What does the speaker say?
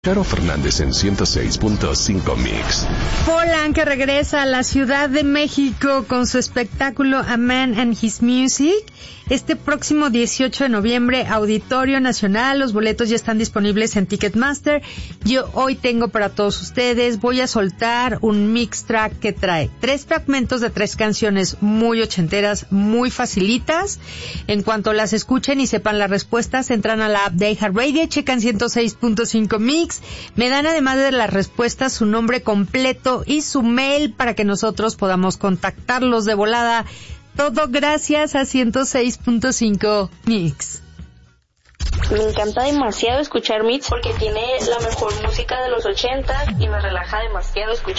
Caro Fernández en 106.5 Mix. Polan, que regresa a la Ciudad de México con su espectáculo A Man and His Music. Este próximo 18 de noviembre, Auditorio Nacional. Los boletos ya están disponibles en Ticketmaster. Yo hoy tengo para todos ustedes, voy a soltar un mix track que trae 3 fragmentos de 3 canciones muy ochenteras, muy facilitas. En cuanto las escuchen y sepan las respuestas, entran a la app de iHeartRadio, checan 106.5 Mix. Me dan, además de las respuestas, su nombre completo y su mail para que nosotros podamos contactarlos de volada. Todo gracias a 106.5 Mix. Me encanta demasiado escuchar Mix porque tiene la mejor música de los 80 y me relaja demasiado escuchar.